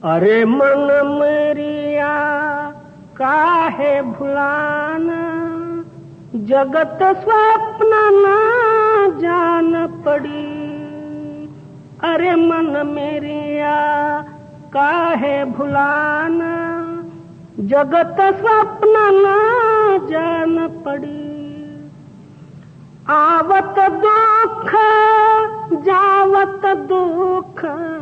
अरे मन मेरिया काहे भुलाना, जगत स्वप्न ना जान पड़ी। अरे मन मेरिया काहे भुलाना, जगत स्वप्न ना जान पड़ी। आवत दुख जावत दुख,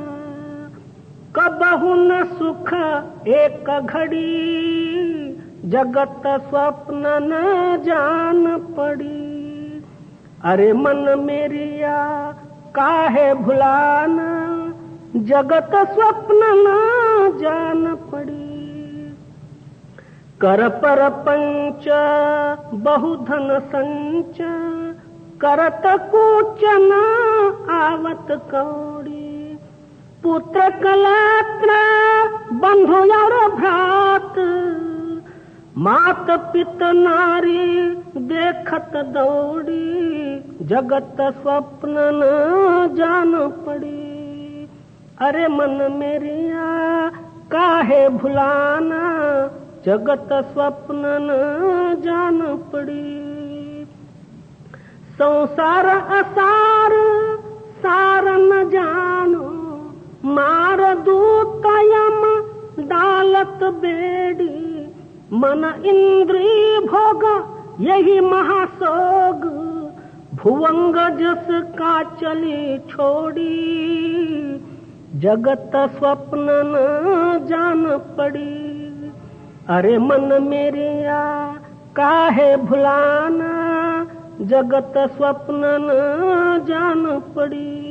कबहु न सुख एक घड़ी। जगत स्वप्न न जान पड़ी। अरे मन मेरिया काहे भुलाना, जगत स्वप्न न जान पड़ी। कर पर पंच बहुधन संच, करत कूच न आवत कौड़ी। पुत्र कलत्र बंधु और भ्रात, मात पित नारी देखत दौड़ी। जगत स्वप्न न जान पड़ी। अरे मन मेरिया काहे भुलाना, जगत स्वप्न न जान पड़ी। संसार असार सार न जानो, मार दूत यम डालत बेड़ी। मन इंद्री भोग यही महासोग, भुवंग जस का चली छोड़ी। जगत स्वप्न न जान पड़ी। अरे मन मेरिया काहे भुलाना, जगत स्वप्न न जान पड़ी।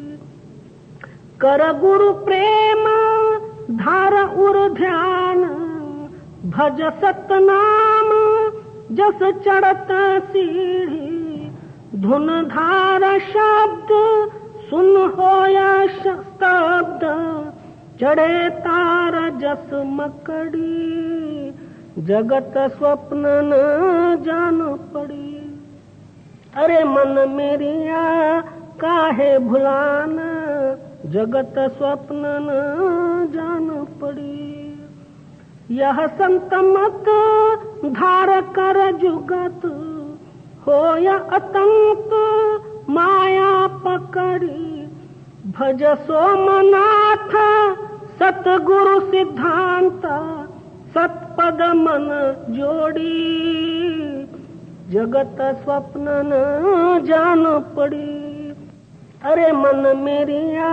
कर गुरु प्रेम धार उर ध्यान, भज सतनाम जस चढ़त सीढ़ी। धुन धार शब्द सुन होया शब्द, चढ़े तार जस मकड़ी। जगत स्वप्न न जान पड़ी। अरे मन मेरिया काहे भुलाना, जगत स्वप्न न जान पड़ी। यह संत मत धार कर जुगत, होया अतंत माया पकड़ी। भज सोमनाथ सतगुरु सिद्धांत, सतपद मन जोड़ी। जगत स्वप्न न जान पड़ी। अरे मन मेरिया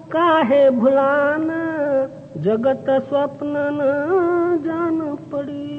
काहे भुलाना, जगत स्वप्न न जान पड़ी।